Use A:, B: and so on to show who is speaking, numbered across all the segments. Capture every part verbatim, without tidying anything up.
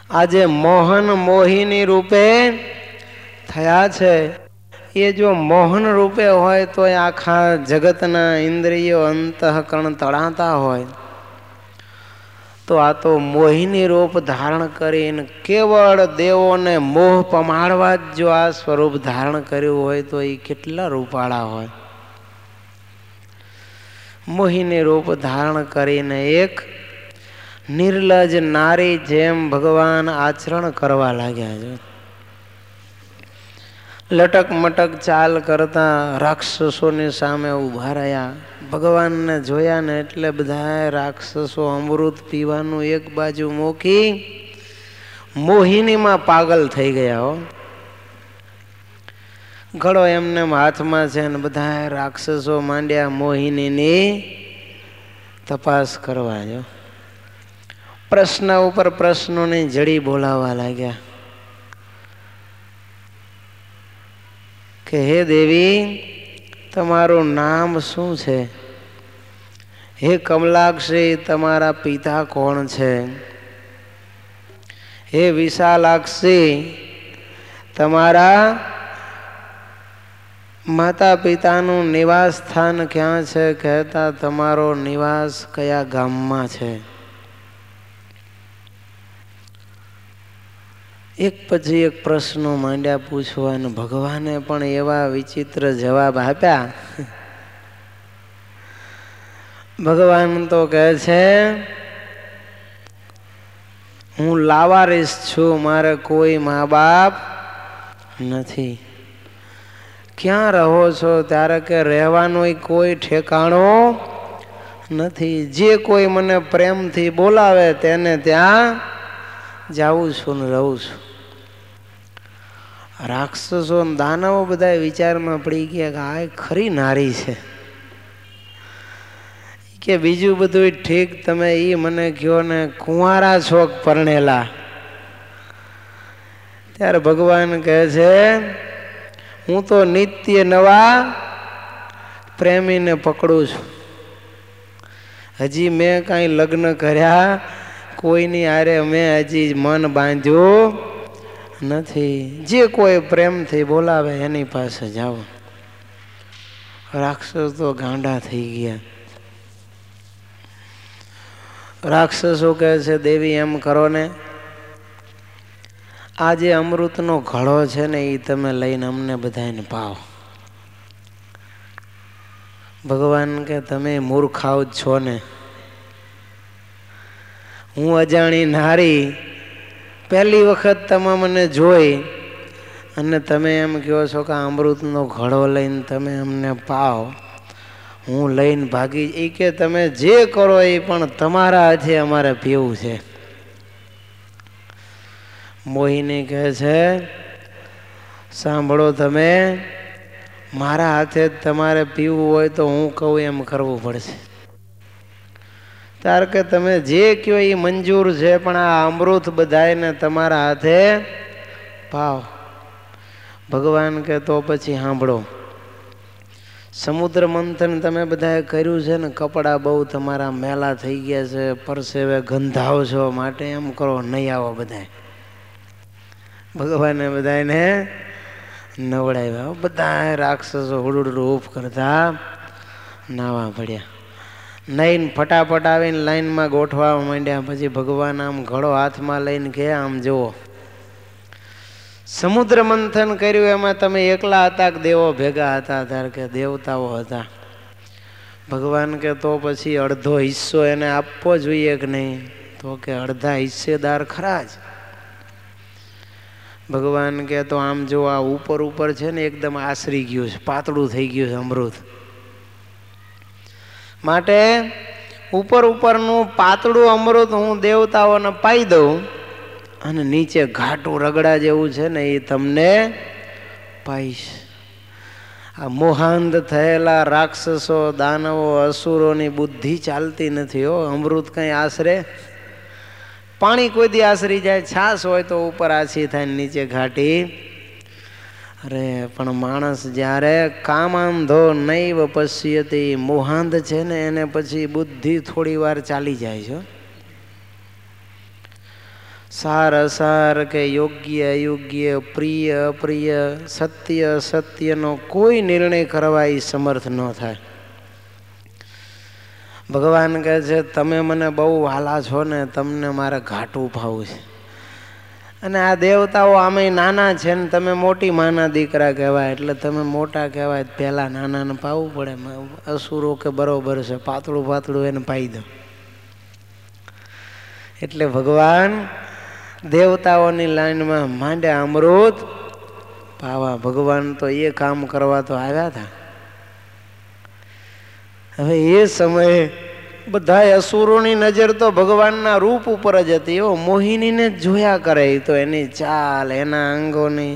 A: આજે મોહન મોહિની રૂપે થયા છે। એ જો મોહન રૂપે હોય તો આખા જગતના ઇન્દ્રિયો અંતઃકરણ તળાતા હોય, તો આ તો મોહિની રૂપ ધારણ કરીને કેવળ દેવોને મોહ પમાડવા જ જો આ સ્વરૂપ ધારણ કર્યું હોય તો એ કેટલા રૂપાળા હોય। મોહિની રૂપ ધારણ કરીને એક નિર્લજ નારી જેમ ભગવાન આચરણ કરવા લાગ્યા છે। લટક મટક ચાલ કરતા રાક્ષસોની સામે ઉભા રહ્યા। ભગવાનને જોયા ને એટલે બધા રાક્ષસો અમૃત પીવાનું એક બાજુ મૂકી મોહિનીમાં પાગલ થઈ ગયા હો। ઘડો એમને હાથમાં છે ને બધા રાક્ષસો માંડ્યા મોહિનીની તપાસ કરવા। જો પ્રશ્ન ઉપર પ્રશ્નોની જડી બોલાવા લાગ્યા કે હે દેવી, તમારું નામ શું છે? હે કમલાક્ષી, તમારા પિતા કોણ છે? હે વિશાલાક્ષી, તમારા માતા પિતાનું નિવાસ સ્થાન ક્યાં છે? કહેતા તમારો નિવાસ કયા ગામમાં છે? એક પછી એક પ્રશ્નો માંડ્યા પૂછવા, અને ભગવાને પણ એવા વિચિત્ર જવાબ આપ્યા। ભગવાન તો કહે છે હું લાવારીસ છું, મારે કોઈ મા બાપ નથી। ક્યાં રહો છો? ત્યારે કે રહેવાનું કોઈ ઠેકાણું નથી, જે કોઈ મને પ્રેમથી બોલાવે તેને ત્યાં જાઉં છું ને રહું છું। રાક્ષસો દાનવો બધા વિચારમાં પડી ગયા કે આ ખરી નારી છે કે બીજું બધું ઠીક, તમે એ મને કહો ને કુંવારા છો પરણેલા? ત્યારે ભગવાન કહે છે હું તો નિત્ય નવા પ્રેમીને પકડું છું। હજી મેં કાંઈ લગ્ન કર્યા કોઈની આરે મેં હજી મન બાંધ્યું નથી, જે કોઈ પ્રેમથી બોલાવે એની પાસે જાઓ। રાક્ષસ તો ગાંડા થઈ ગયા। રાક્ષસો કહે છે દેવી એમ કરો ને, આ જે અમૃતનો ઘડો છે ને એ તમે લઈને અમને બધાને પાઓ। ભગવાન કે તમે મૂર્ખાવ જ છો ને? હું અજાણી નારી પહેલી વખત તમે મને જોઈ અને તમે એમ કહો છો કે અમૃતનો ઘડો લઈને તમે અમને પાઓ, હું લઈને ભાગી। એ કે તમે જે કરો એ પણ તમારા હાથે અમારે પીવું છે। મોહિની કહે છે સાંભળો, તમે મારા હાથે તમારે પીવું હોય તો હું કહું એમ કરવું પડશે। ત્યારે કે તમે જે કહો એ મંજૂર છે, પણ આ અમૃત બધાયને તમારા હાથે પાવ। ભગવાન કે તો પછી સાંભળો, સમુદ્ર મંથન તમે બધાએ કર્યું છે ને, કપડાં બહુ તમારા મેલા થઈ ગયા છે, પરસેવે ગંધાવ છો, માટે એમ કરો નહીં આવો બધાય। ભગવાને બધાને નવડાવ્યા। બધા રાક્ષસો હુડુડું ઉફ કરતા નાવા પડ્યા। નઈને ફટાફટ આવીને લાઈનમાં ગોઠવા માંડ્યા। પછી ભગવાન આમ ઘડો હાથમાં લઈને કે આમ જુઓ, સમુદ્ર મંથન કર્યું એમાં તમે એકલા હતા કે દેવો ભેગા હતા? ત્યારે કે દેવતાઓ હતા। ભગવાન કે તો પછી અડધો હિસ્સો એને આપવો જોઈએ કે નહીં? તો કે અડધા હિસ્સેદાર ખરા જ। ભગવાન કે તો આમ જો આ ઉપર ઉપર છે ને એકદમ આશરી ગયું છે, પાતળું થઈ ગયું છે અમૃત, માટે ઉપર ઉપરનું પાતળું અમૃત હું દેવતાઓને પાઈ દઉં અને નીચે ઘાટું રગડા જેવું છે ને એ તમને પાઈશ। આ મોહાંધ થયેલા રાક્ષસો, દાનવો, અસુરોની બુદ્ધિ ચાલતી નથી હો। અમૃત કઈ આશરે? પાણી કોઈ દી આશરી જાય? છાશ હોય તો ઉપર આછી થાય, નીચે ઘાટી। અરે પણ માણસ જ્યારે કામાંધો નૈવ પશ્યતિ, મોહાંધ છે ને એને પછી બુદ્ધિ થોડી વાર ચાલી જાય છે। સાર અસાર કે યોગ્ય અયોગ્ય, પ્રિય અપ્રિય, સત્ય અસત્યનો કોઈ નિર્ણય કરવા એ સમર્થ ન થાય. ભગવાન કહે છે તમે મને બહુ વહાલા છો ને, તમને મારે ઘાટું ભાવું છે. અને આ દેવતાઓ આમે નાના છે ને તમે મોટી માના દીકરા કહેવાય, એટલે તમે મોટા કહેવાય પહેલા નાનાને પાવું પડે. અસુરો કે બરોબર છે, પાતળું પાતળું એને પાઈ દો. એટલે ભગવાન દેવતાઓની લાઈનમાં માંડ્યા અમૃત પાવા. ભગવાન તો એ કામ કરવા તો આવ્યા હતા. હવે એ સમયે બધા અસુરોની નજર તો ભગવાનના રૂપ ઉપર જ હતી. એવો મોહિનીને જોયા કરે, તો એની ચાલ, એના અંગોની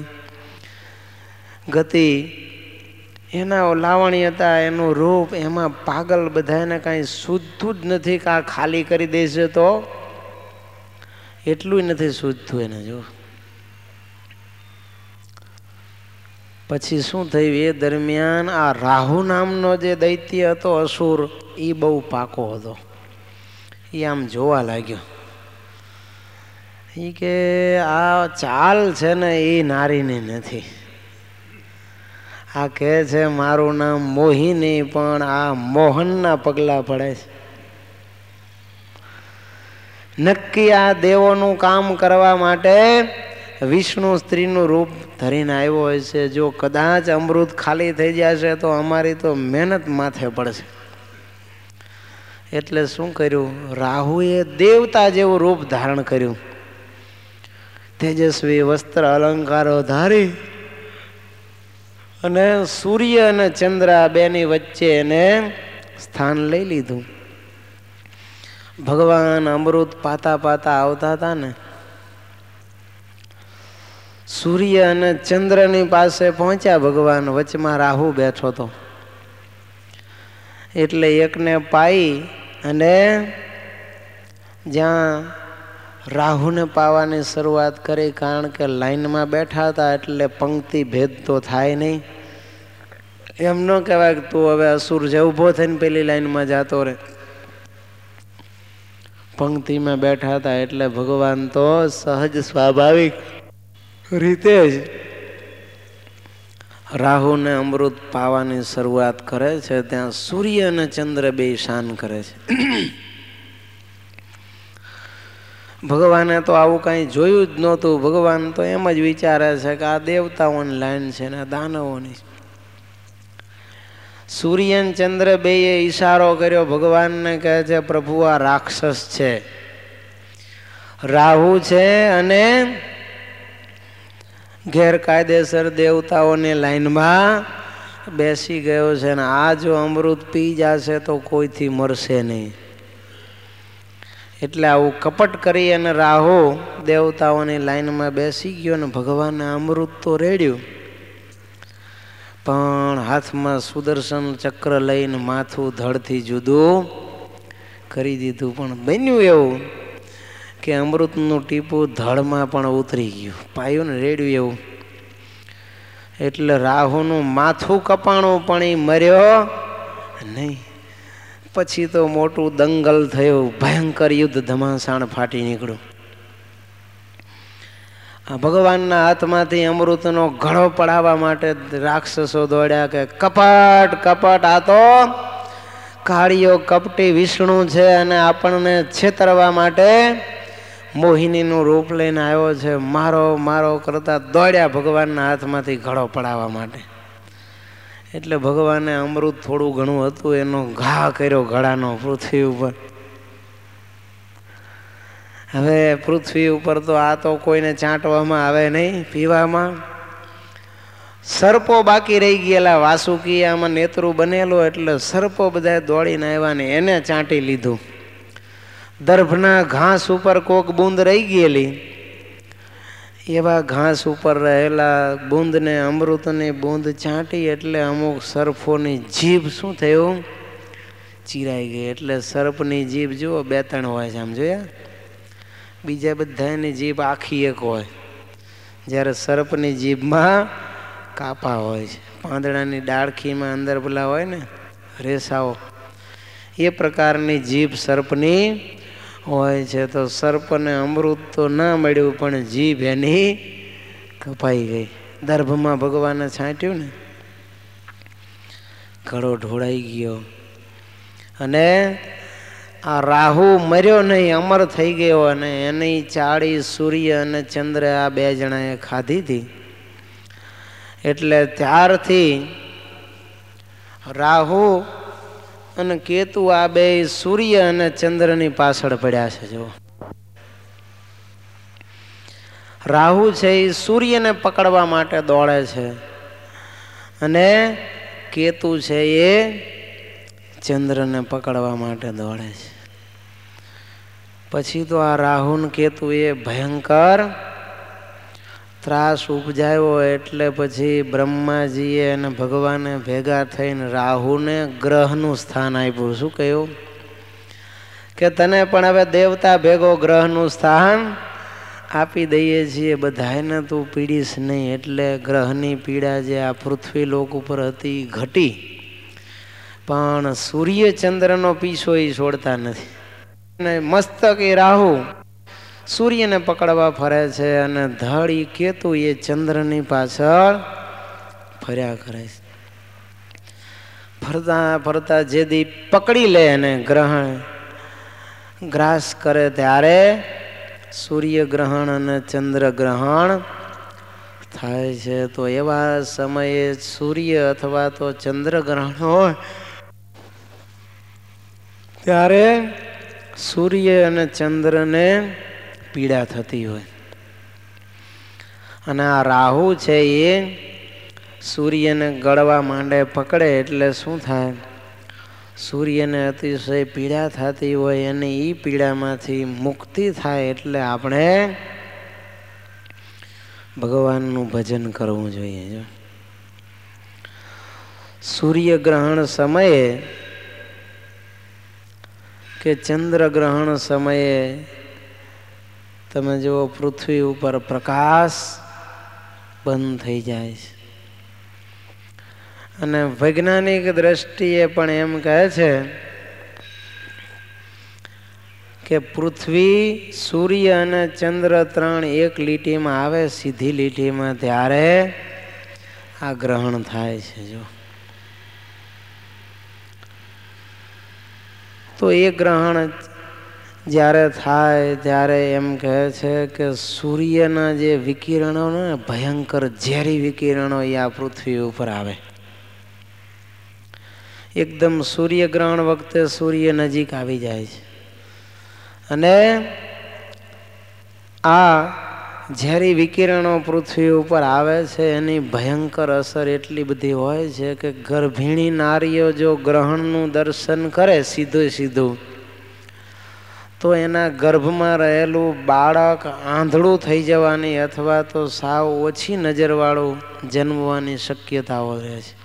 A: ગતિ, એના લાવણ્યતા, એનું રૂપ, એમાં પાગલ બધાને કાંઈ સૂઝતું જ નથી કે આ ખાલી કરી દેશે તો એટલું નથી સૂઝતું એને. જો પછી શું થયું એ દરમિયાન આ રાહુ નામનો જે દૈત્ય હતો અસુર, એ બહુ પાકો હતો. એ આમ જોવા લાગ્યો. એ કે આ ચાલ છે ને એ નારીની નથી. આ કહે છે મારું નામ મોહિની, પણ આ મોહનના પગલા પડે છે. નક્કી આ દેવોનું કામ કરવા માટે વિષ્ણુ સ્ત્રીનું રૂપ ધરીને આવ્યો હોય છે. જો કદાચ અમૃત ખાલી થઈ જશે તો અમારી તો મહેનત માથે પડશે. એટલે શું કર્યું, રાહુએ દેવતા જેવું રૂપ ધારણ કર્યું. તેજસ્વી વસ્ત્ર અલંકારો ધારી અને સૂર્ય અને ચંદ્ર બેની વચ્ચે એને સ્થાન લઈ લીધું. ભગવાન અમૃત પાતા પાતા આવતા હતા ને, સૂર્ય અને ચંદ્રની પાસે પહોંચ્યા ભગવાન. વચમાં રાહુ બેઠો હતો. એટલે એકને પાઈ અને જ્યાં રાહુને પાવાની શરૂઆત કરી, કારણ કે લાઈનમાં બેઠા હતા એટલે પંક્તિ ભેદ તો થાય નહીં. એમ ન કહેવાય કે તું હવે અસુર છે ઊભો થઈને પેલી લાઈનમાં જાતો રહે. પંક્તિમાં બેઠા હતા એટલે ભગવાન તો સહજ સ્વાભાવિક રીતે જ રાહુને અમૃત પાવાની શરૂઆત કરે છે. ત્યાં સૂર્ય અને ચંદ્ર બે શાન કરે છે. ભગવાને તો આવું કાંઈ જોયું જ નહોતું. ભગવાન તો એમ જ વિચારે છે કે આ દેવતાઓની લાઈન છે ને દાનવોની. સૂર્ય અને ચંદ્ર બેએ ઈશારો કર્યો ભગવાનને, કહે છે પ્રભુ આ રાક્ષસ છે, રાહુ છે અને ગેરકાયદેસર દેવતાઓની લાઈનમાં બેસી ગયો છે ને આ જો અમૃત પી જશે તો કોઈથી મરશે નહીં. એટલે આવું કપટ કરી અને રાહુ દેવતાઓની લાઈનમાં બેસી ગયો ને ભગવાને અમૃત તો રેડ્યું, પણ હાથમાં સુદર્શન ચક્ર લઈને માથું ધડથી જુદું કરી દીધું. પણ બન્યું એવું કે અમૃતનું ટીપું ધડમાં પણ ઉતરી ગયું, પાયું ને રેડ્યું એવું. એટલે રાહુનું માથું કપાણું પણ એ મર્યો નહીં. પછી તો મોટું દંગલ થયું, ભયંકર યુદ્ધ ધમાસાણ ફાટી નીકળ્યું. ભગવાનના હાથમાંથી અમૃતનો ઘડો પડાવવા માટે રાક્ષસો દોડ્યા કે કપટ કપટ, આ તો કાળિયો કપટી વિષ્ણુ છે અને આપણને છેતરવા માટે મોહિનીનું રૂપ લઈને આવ્યો છે. મારો મારો કરતા દોડ્યા ભગવાનના હાથમાંથી ઘડો પડાવવા માટે. એટલે ભગવાને અમૃત થોડું ઘણું હતું એનો ઘા કર્યો ઘડાનો પૃથ્વી ઉપર. હવે પૃથ્વી ઉપર તો આ તો કોઈને ચાંટવામાં આવે નહીં, પીવામાં. સર્પો બાકી રહી ગયેલા, વાસુકી આમાં નેતરું બનેલું એટલે સર્પો બધા દોડીને આવ્યા ને એને ચાંટી લીધું. દર્ભના ઘાસ ઉપર કોક બૂંદ રહી ગયેલી, એવા ઘાસ ઉપર રહેલા બૂંદને અમૃતની બૂંદ ચાંટી એટલે અમુક સર્પોની જીભ શું થયું, ચીરાઈ ગઈ. એટલે સર્પની જીભ જુઓ બે ત્રણ હોય છે, આમ જોયા. બીજા બધાની જીભ આખી એક હોય, જ્યારે સર્પની જીભમાં કાપા હોય છે. પાંદડાની ડાળખીમાં અંદર પેલા હોય ને રેસાઓ, એ પ્રકારની જીભ સર્પની હોય છે તો સર્પને અમૃત તો ના મળ્યું પણ જીભ એની કપાઈ ગઈ. દર્ભમાં ભગવાને છાંટ્યું ને, ઘડો ઢોળાઈ ગયો. અને આ રાહુ મર્યો નહીં, અમર થઈ ગયો. અને એની ચાળી સૂર્ય અને ચંદ્ર આ બે જણાએ ખાધી હતી. એટલે ત્યારથી રાહુ અને કેતુ આ બે સૂર્ય અને ચંદ્રની પાછળ પડ્યા છે. જો રાહુ છે એ સૂર્યને પકડવા માટે દોડે છે, અને કેતુ છે એ ચંદ્રને પકડવા માટે દોડે છે. પછી તો આ રાહુ ને કેતુ એ ભયંકર ત્રાસ ઉપજાયો. એટલે પછી બ્રહ્માજીએ અને ભગવાને ભેગા થઈને રાહુને ગ્રહનું સ્થાન આપ્યું. શું કહ્યું? કે તને પણ હવે દેવતા ભેગો ગ્રહનું સ્થાન આપી દઈએ છીએ, બધાને તું પીડીશ નહીં. એટલે ગ્રહની પીડા જે આ પૃથ્વી લોક ઉપર હતી ઘટી, પણ સૂર્ય ચંદ્રનો પીછો એ છોડતા નથી. અને મસ્તક એ રાહુ સૂર્યને પકડવા ફરે છે, અને ધડ એ કેતુ એ ચંદ્રની પાછળ ફર્યા કરે છે. ફરતા ફરતા જેદી પકડી લે અને ગ્રહણ ગ્રાસ કરે ત્યારે સૂર્ય ગ્રહણ અને ચંદ્ર ગ્રહણ થાય છે. તો એવા સમયે સૂર્ય અથવા તો ચંદ્ર ગ્રહણ હોય ત્યારે સૂર્ય અને ચંદ્રને પીડા થતી હોય. અને આ રાહુ છે એ સૂર્યને ગળવા માંડે, પકડે એટલે શું થાય? સૂર્યને અતિશય પીડા થતી હોય, અને એ પીડામાંથી મુક્તિ થાય. એટલે આપણે ભગવાનનું ભજન કરવું જોઈએ. સૂર્ય ગ્રહણ સમયે કે ચંદ્ર ગ્રહણ સમયે તમે જુઓ પૃથ્વી ઉપર પ્રકાશ બંધ થઈ જાય છે. અને વૈજ્ઞાનિક દ્રષ્ટિએ પણ એમ કહે છે કે પૃથ્વી, સૂર્ય અને ચંદ્ર ત્રણ એક લીટીમાં આવે, સીધી લીટીમાં, ત્યારે આ ગ્રહણ થાય છે. જો તો એ ગ્રહણ જ્યારે થાય ત્યારે એમ કહે છે કે સૂર્યના જે વિકિરણો ને ભયંકર ઝેરી વિકિરણો એ આ પૃથ્વી ઉપર આવે. એકદમ સૂર્યગ્રહણ વખતે સૂર્ય નજીક આવી જાય છે, અને આ ઝેરી વિકિરણો પૃથ્વી ઉપર આવે છે. એની ભયંકર અસર એટલી બધી હોય છે કે ગર્ભિણી નારીઓ જો ગ્રહણનું દર્શન કરે સીધું સીધું, તો એના ગર્ભમાં રહેલું બાળક આંધળું થઈ જવાની અથવા તો સાવ ઓછી નજરવાળું જન્મવાની શક્યતાઓ રહે છે.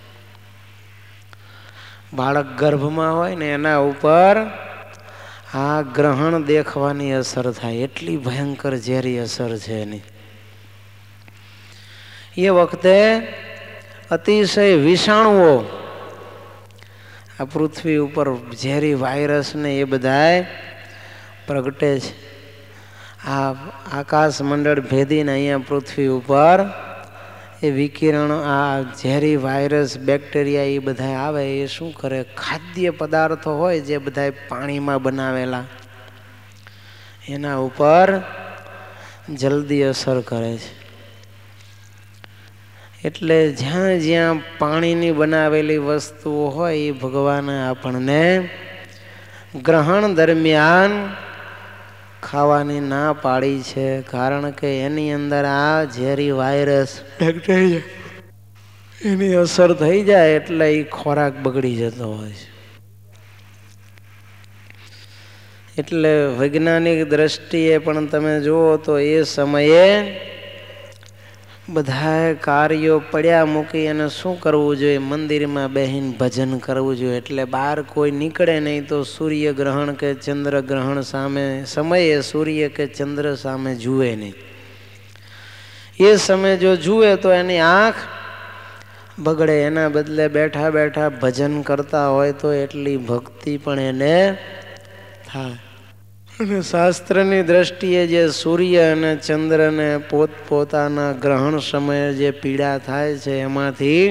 A: બાળક ગર્ભમાં હોય ને એના ઉપર આ ગ્રહણ દેખવાની અસર થાય, એટલી ભયંકર ઝેરી અસર છે એની. એ વખતે અતિશય વિષાણુઓ આ પૃથ્વી ઉપર ઝેરી વાયરસ ને એ બધાય પ્રગટે છે. આ આકાશ મંડળ ભેદીને અહીંયા પૃથ્વી ઉપર એ વિકિરણ, આ ઝેરી વાયરસ, બેક્ટેરિયા એ બધા આવે. એ શું કરે? ખાદ્ય પદાર્થો હોય જે બધા પાણીમાં બનાવેલા, એના ઉપર જલ્દી અસર કરે છે. એટલે જ્યાં જ્યાં પાણીની બનાવેલી વસ્તુઓ હોય એ ભગવાને આપણને ગ્રહણ દરમિયાન ખાવાની ના પાડી છે. કારણ કે એની અંદર આ ઝેરી વાયરસ, બેક્ટેરિયા એની અસર થઈ જાય એટલે એ ખોરાક બગડી જતો હોય છે. એટલે વૈજ્ઞાનિક દ્રષ્ટિએ પણ તમે જુઓ તો એ સમયે બધા કાર્યો પડ્યા મૂકી અને શું કરવું જોઈએ? મંદિરમાં બેહીને ભજન કરવું જોઈએ. એટલે બહાર કોઈ નીકળે નહીં તો સૂર્ય ગ્રહણ કે ચંદ્ર ગ્રહણ સામે સમયે સૂર્ય કે ચંદ્ર સામે જુએ નહીં. એ સમય જો જુએ તો એની આંખ બગડે. એના બદલે બેઠા બેઠા ભજન કરતા હોય તો એટલી ભક્તિ પણ એને થાય. અને શાસ્ત્રની દ્રષ્ટિએ જે સૂર્ય અને ચંદ્રને પોતપોતાના ગ્રહણ સમયે જે પીડા થાય છે એમાંથી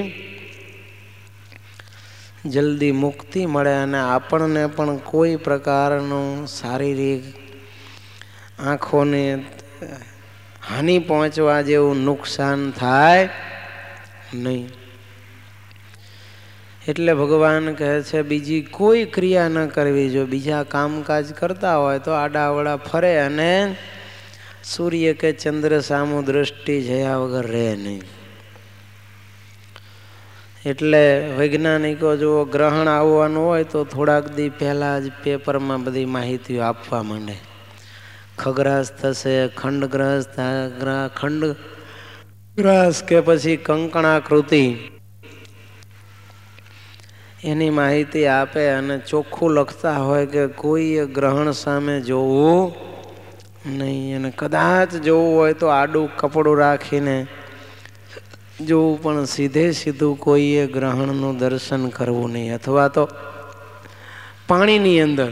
A: જલ્દી મુક્તિ મળે અને આપણને પણ કોઈ પ્રકારનું શારીરિક આંખોને હાનિ પહોંચવા જેવું નુકસાન થાય નહીં. એટલે ભગવાન કહે છે બીજી કોઈ ક્રિયા ન કરવી. જો બીજા કામકાજ કરતા હોય તો આડાવડા ફરે અને સૂર્ય કે ચંદ્ર સામુ દ્રષ્ટિ જયા વગર રહે નહીં. એટલે વૈજ્ઞાનિકો જો ગ્રહણ આવવાનું હોય તો થોડાક દી પહેલાં જ પેપરમાં બધી માહિતીઓ આપવા માંડે. ખગ્રાસ થશે, ખંડગ્રસ ખંડગ્રાસ કે પછી કંકણાકૃતિ એની માહિતી આપે અને ચોખ્ખું લખતા હોય કે કોઈ ગ્રહણ સામે જોવું નહીં. અને કદાચ જોવું હોય તો આડું કપડું રાખીને જોવું, પણ સીધે સીધું કોઈએ ગ્રહણનું દર્શન કરવું નહીં. અથવા તો પાણીની અંદર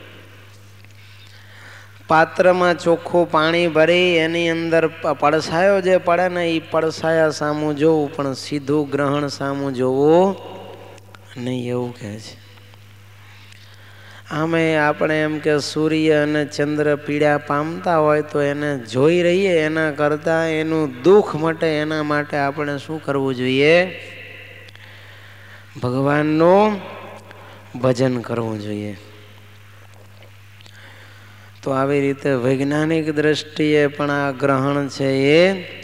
A: પાત્રમાં ચોખ્ખું પાણી ભરી એની અંદર પડછાયો જે પડે ને એ પડછાયા સામું જોવું, પણ સીધું ગ્રહણ સામું જોવું નહીં, એવું કહે છે. આમે આપણે એમ કે સૂર્ય અને ચંદ્ર પીડા પામતા હોય તો એને જોઈ રહીએ એના કરતાં એનું દુઃખ મટે એના માટે આપણે શું કરવું જોઈએ? ભગવાનનું ભજન કરવું જોઈએ. તો આવી રીતે વૈજ્ઞાનિક દ્રષ્ટિએ પણ આ ગ્રહણ છે એ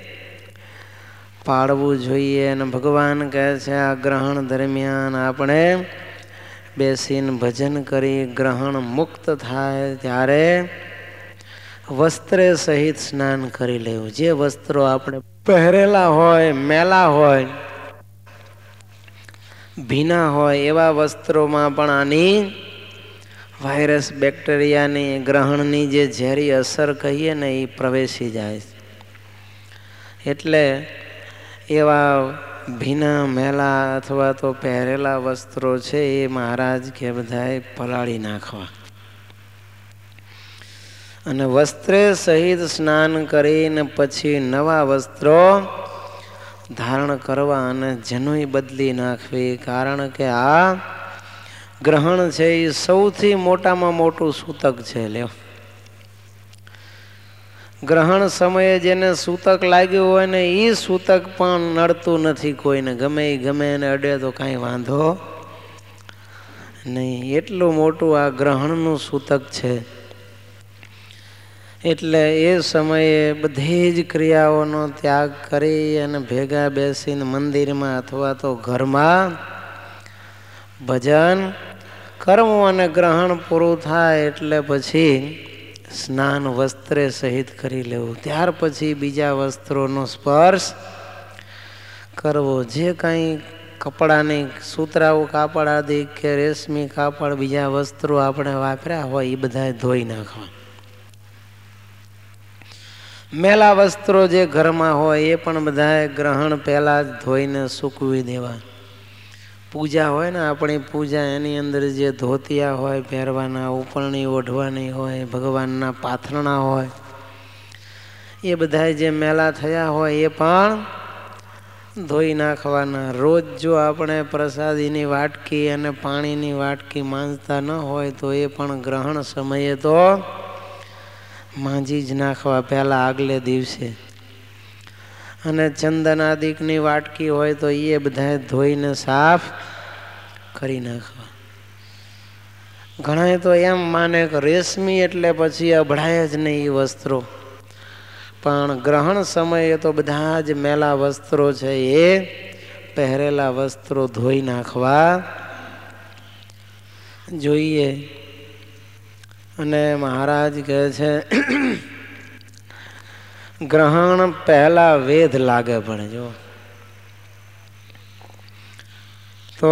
A: પાળવું જોઈએ. અને ભગવાન કહે છે આ ગ્રહણ દરમિયાન આપણે બેસીને ભજન કરી ગ્રહણ મુક્ત થાય ત્યારે વસ્ત્રે સહિત સ્નાન કરી લેવું. જે વસ્ત્રો આપણે પહેરેલા હોય, મેલા હોય, ભીના હોય એવા વસ્ત્રોમાં પણ આની વાયરસ બેક્ટેરિયાની ગ્રહણની જે ઝેરી અસર કહીએ ને એ પ્રવેશી જાય. એટલે એવા ભીના મેલા અથવા તો પહેરેલા વસ્ત્રો છે એ મહારાજ કે બધાએ પલાળી નાખવા અને વસ્ત્રે સહિત સ્નાન કરીને પછી નવા વસ્ત્રો ધારણ કરવા અને જનોઈ બદલી નાખવી. કારણ કે આ ગ્રહણ છે એ સૌથી મોટામાં મોટું સૂતક છે. લ્યો, ગ્રહણ સમયે જેને સૂતક લાગ્યું હોય ને એ સૂતક પણ નડતું નથી કોઈને. ગમે એ ગમે એને અડે તો કાંઈ વાંધો નહીં. એટલું મોટું આ ગ્રહણનું સૂતક છે. એટલે એ સમયે બધી જ ક્રિયાઓનો ત્યાગ કરી અને ભેગા બેસીને મંદિરમાં અથવા તો ઘરમાં ભજન કરવું. અને ગ્રહણ પૂરું થાય એટલે પછી સ્નાન વસ્ત્રે સહિત કરી લેવું. ત્યાર પછી બીજા વસ્ત્રોનો સ્પર્શ કરવો. જે કાંઈ કપડાની સુતરાઉ કાપડ આદિ કે રેશમી કાપડ બીજા વસ્ત્રો આપણે વાપર્યા હોય એ બધા ધોઈ નાખવા. મેલા વસ્ત્રો જે ઘરમાં હોય એ પણ બધા ગ્રહણ પહેલાં જ ધોઈને સૂકવી દેવા. પૂજા હોય ને આપણી પૂજા એની અંદર જે ધોતિયા હોય પહેરવાના, ઉપરણી ઓઢવાની હોય, ભગવાનના પાથરણા હોય, એ બધા જે મેલા થયા હોય એ પણ ધોઈ નાખવાના. રોજ જો આપણે પ્રસાદીની વાટકી અને પાણીની વાટકી માંજતા ન હોય તો એ પણ ગ્રહણ સમયે તો માંજી જ નાખવા પહેલાં આગલે દિવસે. અને ચંદનાદિકની વાટકી હોય તો એ બધા ધોઈને સાફ કરી નાખવા. ઘણા તો એમ માને કે રેશમી એટલે પછી અભડાય જ નહીં એ વસ્ત્રો, પણ ગ્રહણ સમયે તો બધા જ મેલા વસ્ત્રો છે એ પહેરેલા વસ્ત્રો ધોઈ નાખવા જોઈએ. અને મહારાજ કહે છે ગ્રહણ પહેલા વેદ લાગે પડે. જો તો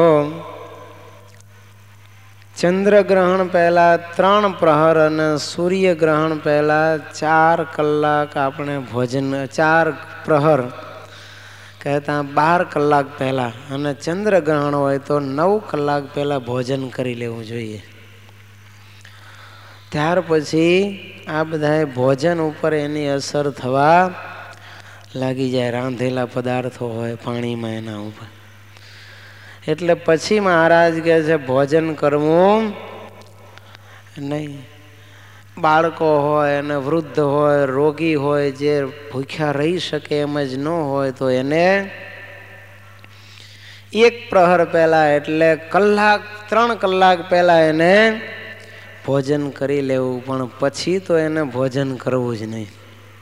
A: ચંદ્ર ગ્રહણ પહેલા ત્રણ પ્રહર અને સૂર્ય ગ્રહણ પહેલા ચાર કલાક આપણે ભોજન, ચાર પ્રહર કહેતા બાર કલાક પહેલા, અને ચંદ્ર ગ્રહણ હોય તો નવ કલાક પહેલા ભોજન કરી લેવું જોઈએ. ત્યાર પછી આ બધા ભોજન ઉપર એની અસર થવા લાગી જાય, રાંધેલા પદાર્થો હોય પાણીમાં એના ઉપર. એટલે પછી મહારાજ કહે છે ભોજન કરવું નહીં. બાળકો હોય અને વૃદ્ધ હોય, રોગી હોય, જે ભૂખ્યા રહી શકે એમ જ ન હોય તો એને એક પ્રહર પહેલા એટલે કલાક ત્રણ કલાક પહેલા એને ભોજન કરી લેવું, પણ પછી તો એને ભોજન કરવું જ નહીં.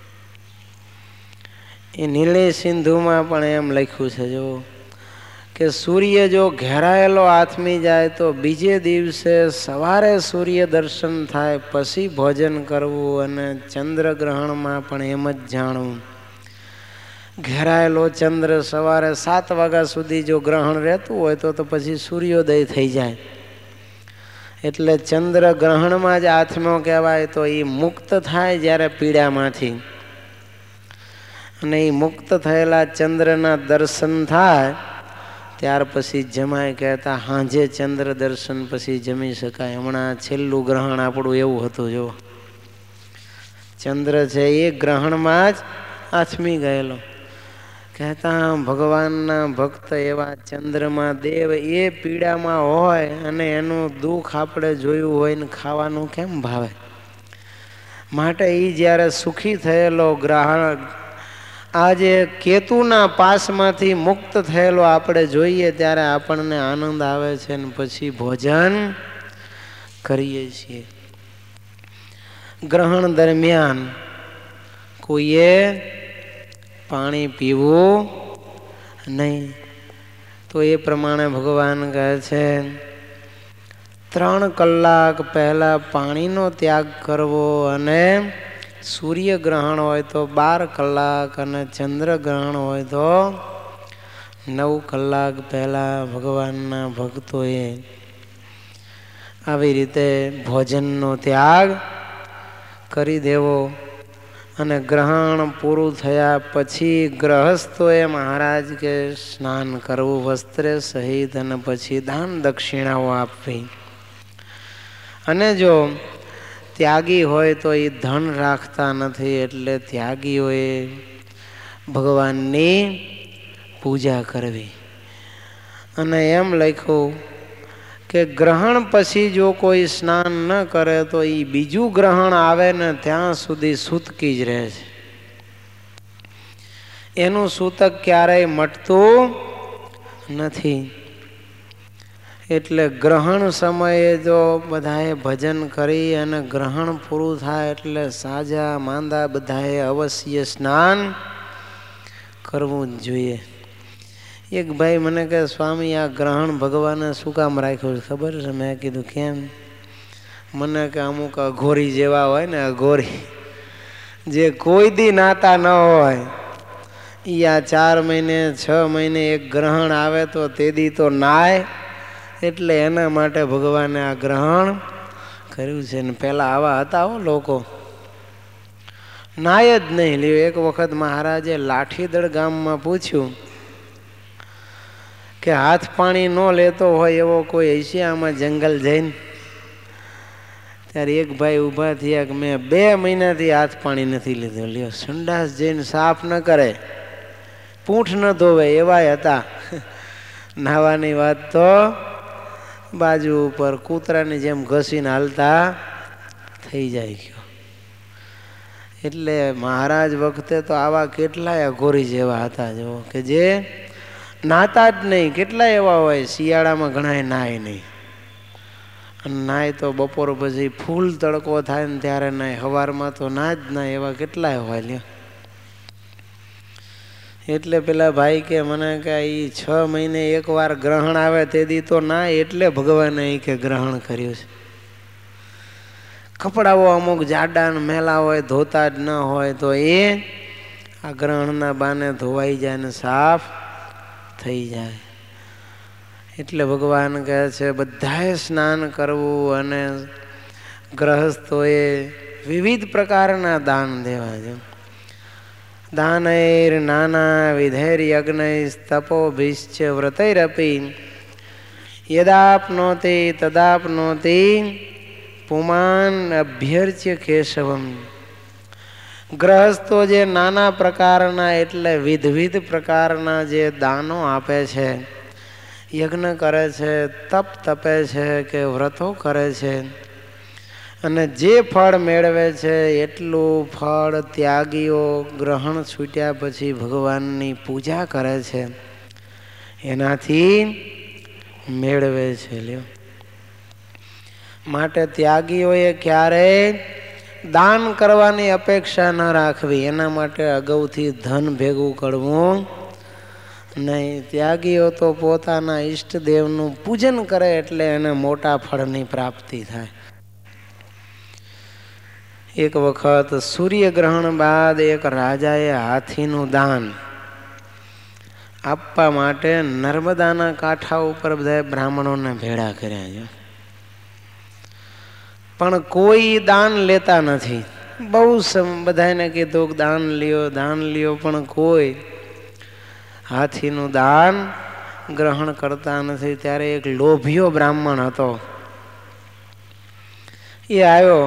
A: એ નીલે સિંધુમાં પણ એમ લખ્યું છે જો કે સૂર્ય જો ઘેરાયેલો આથમી જાય તો બીજે દિવસે સવારે સૂર્ય દર્શન થાય પછી ભોજન કરવું, અને ચંદ્રગ્રહણમાં પણ એમ જ જાણવું. ઘેરાયેલો ચંદ્ર સવારે સાત વાગ્યા સુધી જો ગ્રહણ રહેતું હોય તો તો પછી સૂર્યોદય થઈ જાય. એટલે ચંદ્ર ગ્રહણમાં જ આથમ્યો કહેવાય. તો એ મુક્ત થાય જ્યારે પીડામાંથી, અને એ મુક્ત થયેલા ચંદ્રના દર્શન થાય ત્યાર પછી જમાય કહેતા હાંજે ચંદ્ર દર્શન પછી જમી શકાય. હમણાં છેલ્લું ગ્રહણ આપણું એવું હતું જો, ચંદ્ર છે એ ગ્રહણમાં જ આથમી ગયેલો. કહેતા ભગવાનના ભક્ત એવા ચંદ્રમાં દેવ એ પીડામાં હોય અને એનું દુઃખ આપણે જોયું હોય ને ખાવાનું કેમ ભાવે? માટે એ જ્યારે સુખી થયેલો ગ્રહણ આજે કેતુના પાસમાંથી મુક્ત થયેલો આપણે જોઈએ ત્યારે આપણને આનંદ આવે છે ને પછી ભોજન કરીએ છીએ. ગ્રહણ દરમિયાન કોઈએ પાણી પીવું નહીં. તો એ પ્રમાણે ભગવાન કહે છે ત્રણ કલાક પહેલા પાણીનો ત્યાગ કરવો, અને સૂર્યગ્રહણ હોય તો બાર કલાક અને ચંદ્રગ્રહણ હોય તો નવ કલાક પહેલાં ભગવાનના ભક્તોએ આવી રીતે ભોજનનો ત્યાગ કરી દેવો. અને ગ્રહણ પૂરું થયા પછી ગ્રહસ્થોએ મહારાજ કે સ્નાન કરવું વસ્ત્રે સહિત, અને પછી દાન દક્ષિણાઓ આપવી. અને જો ત્યાગી હોય તો એ ધન રાખતા નથી, એટલે ત્યાગીઓએ ભગવાનની પૂજા કરવી. અને એમ લખ્યું કે ગ્રહણ પછી જો કોઈ સ્નાન ન કરે તો એ બીજું ગ્રહણ આવે ને ત્યાં સુધી સૂતકી જ રહે છે. એનું સૂતક ક્યારેય મટતું નથી. એટલે ગ્રહણ સમયે જો બધાએ ભજન કરી અને ગ્રહણ પૂરું થાય એટલે સાજા માંદા બધાએ અવશ્ય સ્નાન કરવું જ જોઈએ. એક ભાઈ મને કહે સ્વામી આ ગ્રહણ ભગવાને શું કામ રાખ્યું છે ખબર છે? મેં કીધું કેમ? મને કે અમુક અઘોરી જેવા હોય ને, અઘોરી જે કોઈ દી નાતા ન હોય એ આ ચાર મહિને છ મહિને એક ગ્રહણ આવે તો તે દી તો નાય, એટલે એના માટે ભગવાને આ ગ્રહણ કર્યું છે. ને પહેલાં આવા હતા હો લોકો, નાય જ નહીં. લ્યો એક વખત મહારાજે લાઠીદળ ગામમાં પૂછ્યું કે હાથ પાણી ન લેતો હોય એવો કોઈ હશે આમાં જંગલ જઈને? ત્યારે એક ભાઈ ઊભા થયા કે મેં બે મહિનાથી હાથ પાણી નથી લીધું. લ્યો સંડાસ જઈને સાફ ન કરે, પૂંઠ ન ધોવે એવાય હતા. નાવાની વાત તો બાજુ ઉપર કૂતરાની જેમ ઘસીને હાલતા થઈ જાય ગયો. એટલે મહારાજ વખતે તો આવા કેટલાય અઘોરી જેવા હતા જો કે જે નાતા જ નહીં. કેટલાય એવા હોય શિયાળામાં ઘણાય નાય નહીં, અને નાય તો બપોર પછી ફૂલ તડકો થાય ને ત્યારે નાય, સવારમાં તો ના જ નાય એવા કેટલાય હોય. લ્યો એટલે પેલા ભાઈ કે મને કે એ છ મહિને એક વાર ગ્રહણ આવે તે દી તો ના, એટલે ભગવાને એ કે ગ્રહણ કર્યું છે. કપડાઓ અમુક જાડા ને મેલા હોય, ધોતા જ ન હોય તો એ આ ગ્રહણના બાને ધોવાઈ જાય ને સાફ થઈ જાય. એટલે ભગવાન કહે છે બધાએ સ્નાન કરવું, અને ગ્રહસ્થોએ વિવિધ પ્રકારના દાન દેવા છે. દાનૈર નાના વિધૈર યજ્ઞૈ તપોભિશ્ચ વ્રતૈરપી યદાપ્નોતિ તદાપ્નોતિ પુમાન અભ્યર્ચ્ય કેશવમ. ગ્રહસ્થો જે નાના પ્રકારના એટલે વિધવિધ પ્રકારના જે દાનો આપે છે, યજ્ઞ કરે છે, તપ તપે છે કે વ્રતો કરે છે, અને જે ફળ મેળવે છે એટલું ફળ ત્યાગીઓ ગ્રહણ છૂટ્યા પછી ભગવાનની પૂજા કરે છે એનાથી મેળવે છે. લ્યો, માટે ત્યાગીઓએ ક્યારેય દાન કરવાની અપેક્ષા ન રાખવી. એના માટે અગાઉથી ધન ભેગું કરવું નહીં. ત્યાગીઓ તો પોતાના ઈષ્ટદેવનું પૂજન કરે એટલે એને મોટા ફળની પ્રાપ્તિ થાય. એક વખત સૂર્યગ્રહણ બાદ એક રાજાએ હાથીનું દાન આપવા માટે નર્મદાના કાંઠા ઉપર બધા બ્રાહ્મણોને ભેળા કર્યા છે, પણ કોઈ દાન લેતા નથી. બહુ બધાને કીધું કે દાન લ્યો દાન લ્યો, પણ કોઈ હાથીનું દાન ગ્રહણ કરતા નથી. ત્યારે એક લોભિયો બ્રાહ્મણ હતો, એ આવ્યો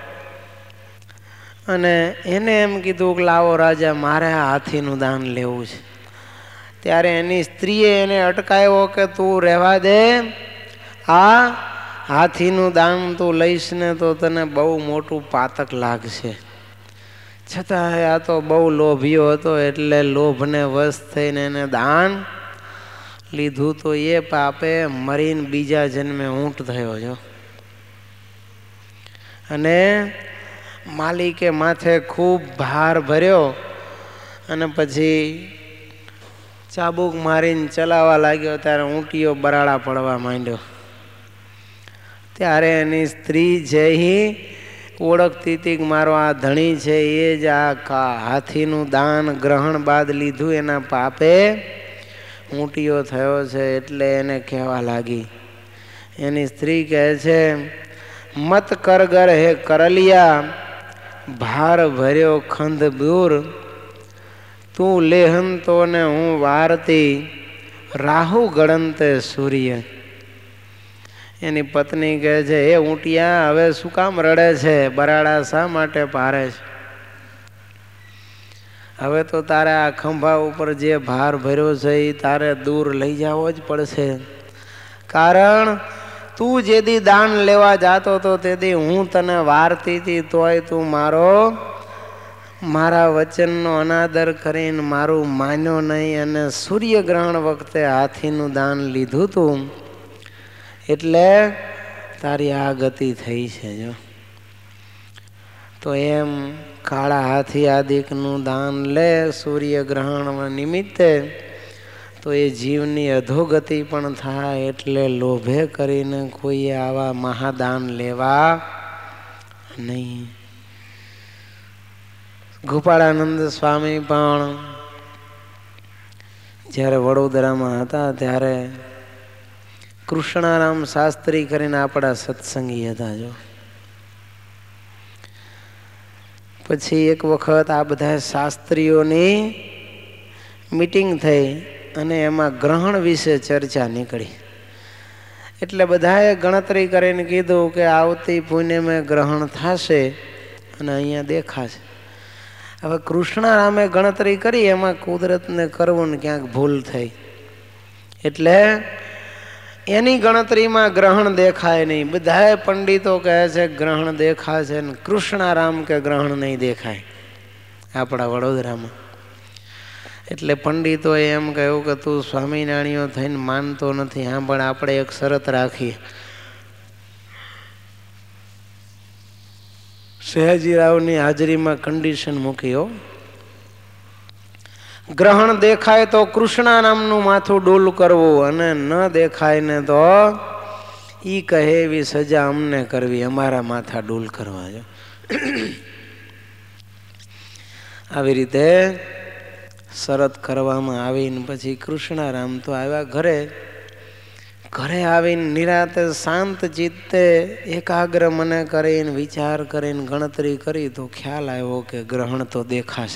A: અને એને એમ કીધું કે લાવો રાજા, મારે આ હાથીનું દાન લેવું છે. ત્યારે એની સ્ત્રીએ એને અટકાવ્યો કે તું રહેવા દે, આ હાથીનું દાન તું લઈશ ને તો તને બહુ મોટું પાતક લાગશે. છતાં આ તો બહુ લોભિયો હતો એટલે લોભને વશ થઈને એને દાન લીધું. તો એ પાપે મરીને બીજા જન્મે ઊંટ થયો છો, અને માલિકે માથે ખૂબ ભાર ભર્યો અને પછી ચાબુક મારીને ચલાવવા લાગ્યો. ત્યારે ઊંટીઓ બરાડા પડવા માંડ્યો. ત્યારે એની સ્ત્રી છે એ ઓળખતી હતી કે મારો આ ધણી છે એ જ આ હાથીનું દાન ગ્રહણ બાદ લીધું એના પાપે ઊંટીઓ થયો છે. એટલે એને કહેવા લાગી, એની સ્ત્રી કહે છે, મત કરગર હે કરલિયા, ભાર ભર્યો ખંધ દૂર, તું લેહંતો ને હું વારતી, રાહુ ગળંતે સૂર્ય. એની પત્ની કહે છે, એ ઊંટિયા હવે શું કામ રડે છે, બરાડા શા માટે પારે છે? હવે તો તારે આ ખંભા ઉપર જે ભાર ભર્યો છે એ તારે દૂર લઈ જવો જ પડશે. કારણ તું જે દી દાન લેવા જાતો તો તે દી હું તને વારતી હતી, તોય તું મારો મારા વચનનો અનાદર કરીને મારું માન્યો નહીં અને સૂર્યગ્રહણ વખતે હાથીનું દાન લીધું તું, એટલે તારી આ ગતિ થઈ છે. જો તો એમ કાળા હાથી આદિકનું દાન લે સૂર્યગ્રહણ નિમિત્તે તો એ જીવની અધોગતિ પણ થાય. એટલે લોભે કરીને કોઈએ આવા મહાદાન લેવા નહીં. ગોપાળાનંદ સ્વામી પણ જ્યારે વડોદરામાં હતા ત્યારે કૃષ્ણારામ શાસ્ત્રી કરીને આપણા સત્સંગી હતા. જો પછી એક વખત આ બધા શાસ્ત્રીઓની મીટિંગ થઈ અને એમાં ગ્રહણ વિશે ચર્ચા નીકળી. એટલે બધાએ ગણતરી કરીને કીધું કે આવતી પૂનમે ગ્રહણ થશે અને અહીંયા દેખાશે. હવે કૃષ્ણારામે ગણતરી કરી, એમાં કુદરતને કરવું ને ક્યાંક ભૂલ થઈ, એટલે એની ગણતરીમાં ગ્રહણ દેખાય નહીં. બધાએ પંડિતો કહે છે ગ્રહણ દેખાશે ને કૃષ્ણારામ કે ગ્રહણ નહીં દેખાય આપણા વડોદરામાં. એટલે પંડિતોએ એમ કહ્યું કે તું સ્વામિનારાયણીઓ થઈને માનતો નથી, હા પણ આપણે એક શરત રાખીએ. સયાજીરાવની હાજરીમાં કન્ડિશન મૂકી, હો, ગ્રહણ દેખાય તો કૃષ્ણા નામનું માથું ડોલ કરવું અને ન દેખાય ને તો ઈ કહે એવી સજા અમને કરવી, અમારા માથા ડોલ કરવા. જો આવી રીતે શરત કરવામાં આવીને પછી કૃષ્ણારામ તો આવ્યા ઘરે. ઘરે આવીને નિરાતે શાંત ચિત્તે એકાગ્ર મને કરીને વિચાર કરીને ગણતરી કરી તો ખ્યાલ આવ્યો કે ગ્રહણ તો દેખાશે.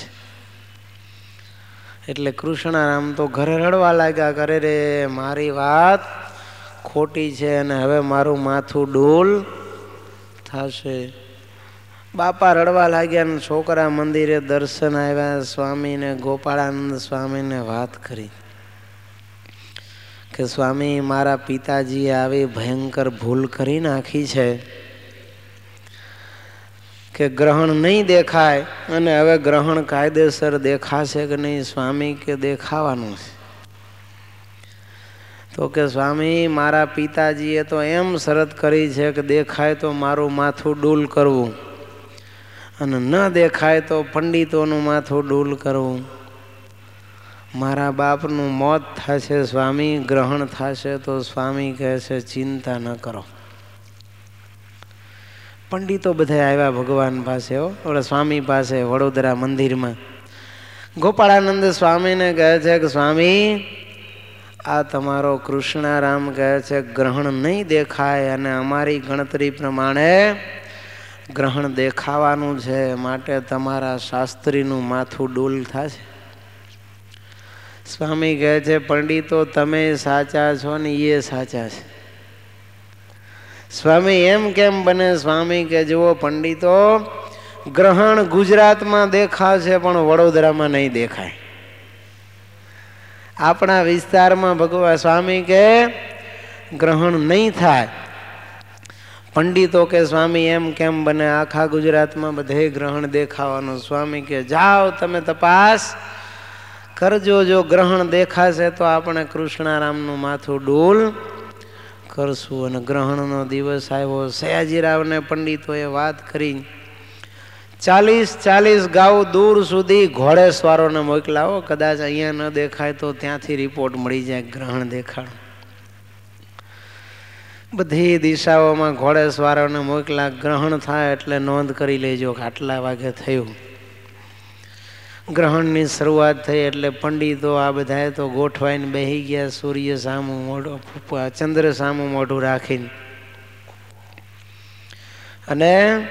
A: એટલે કૃષ્ણારામ તો ઘરે રડવા લાગ્યા, કરે રે મારી વાત ખોટી છે અને હવે મારું માથું ડોલ થશે. બાપા રડવા લાગ્યા ને છોકરા મંદિરે દર્શન આવ્યા. સ્વામીને ગોપાળાનંદ સ્વામીને વાત કરી કે સ્વામી, મારા પિતાજીએ આવી ભયંકર ભૂલ કરી નાખી છે કે ગ્રહણ નહીં દેખાય, અને હવે ગ્રહણ કાયદેસર દેખાશે કે નહીં? સ્વામી કે દેખાવાનું છે. તો કે સ્વામી, મારા પિતાજીએ તો એમ શરત કરી છે કે દેખાય તો મારું માથું ડૂલ કરવું, અને ન દેખાય તો પંડિતોનું માથું ડૂલ કરવું. મારા બાપનું મોત થશે સ્વામી, ગ્રહણ થશે તો સ્વામી કહે છે ચિંતા ન કરો. પંડિતો બધા આવ્યા ભગવાન પાસે, ઓલા સ્વામી પાસે વડોદરા મંદિરમાં. ગોપાળાનંદ સ્વામીને કહે છે કે સ્વામી, આ તમારો કૃષ્ણારામ કહે છે ગ્રહણ નહીં દેખાય, અને અમારી ગણતરી પ્રમાણે ગ્રહણ દેખાવાનું છે, માટે તમારા શાસ્ત્રીનું માથું ડૂલ થશે. સ્વામી કહે છે પંડિતો, તમે સાચા છો ને એ સાચા છે. સ્વામી, એમ કેમ બને? સ્વામી કે જુઓ પંડિતો, ગ્રહણ ગુજરાતમાં દેખાશે પણ વડોદરામાં નહીં દેખાય. આપણા વિસ્તારમાં ભગવાન સ્વામી કે ગ્રહણ નહીં થાય. પંડિતો કે સ્વામી એમ કેમ બને? આખા ગુજરાતમાં બધે ગ્રહણ દેખાવાનું. સ્વામી કે જાઓ તમે તપાસ કરજો, જો ગ્રહણ દેખાશે તો આપણે કૃષ્ણારામનું માથું ડૂલ કરશું. અને ગ્રહણનો દિવસ આવ્યો. સયાજીરાવને પંડિતોએ વાત કરી. ચાલીસ ચાલીસ ગાઉ દૂર સુધી ઘોડેસવારોને મોકલાવો, કદાચ અહીંયા ન દેખાય તો ત્યાંથી રિપોર્ટ મળી જાય ગ્રહણ દેખાણ. બધી દિશાઓમાં ઘોડેસવારોને મોકલા, ગ્રહણ થાય એટલે નોંધ કરી લેજો કે આટલા વાગે થયું. ગ્રહણની શરૂઆત થઈ એટલે પંડિતો આ બધાએ તો ગોઠવાઈને બેસી ગયા, સૂર્ય સામું મોઢું, ચંદ્ર સામું મોઢું રાખીને. અને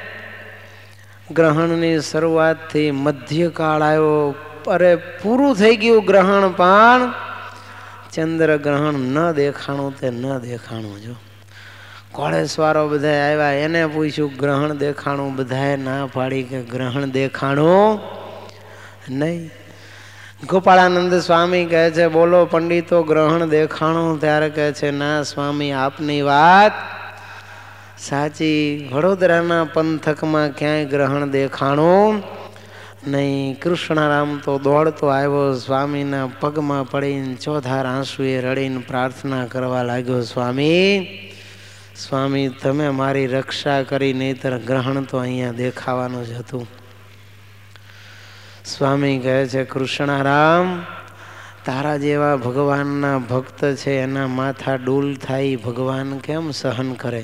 A: ગ્રહણની શરૂઆતથી મધ્યકાળ આવ્યો. અરે પૂરું થઈ ગયું ગ્રહણ, પણ ચંદ્ર ગ્રહણ ન દેખાણું તે ન દેખાણું. જો ઘોડેસવારો બધા આવ્યા, એને પૂછ્યું ગ્રહણ દેખાણું? બધાએ ના પાડી કે ગ્રહણ દેખાણું નહીં. ગોપાળાનંદ સ્વામી કહે છે બોલો પંડિતો, ગ્રહણ દેખાણું? ત્યારે કહે છે ના સ્વામી, આપની વાત સાચી. વડોદરાના પંથકમાં ક્યાંય ગ્રહણ દેખાણું નહીં. કૃષ્ણારામ તો દોડતો આવ્યો, સ્વામીના પગમાં પડીને ચોથા આંસુએ રડીને પ્રાર્થના કરવા લાગ્યો, સ્વામી સ્વામી તમે મારી રક્ષા કરી, નહીંતર ગ્રહણ તો અહીંયા દેખાવાનું જ હતું. સ્વામી કહે છે કૃષ્ણારામ, તારા જેવા ભગવાનના ભક્ત છે એના માથા ડૂલ થાય, ભગવાન કેમ સહન કરે?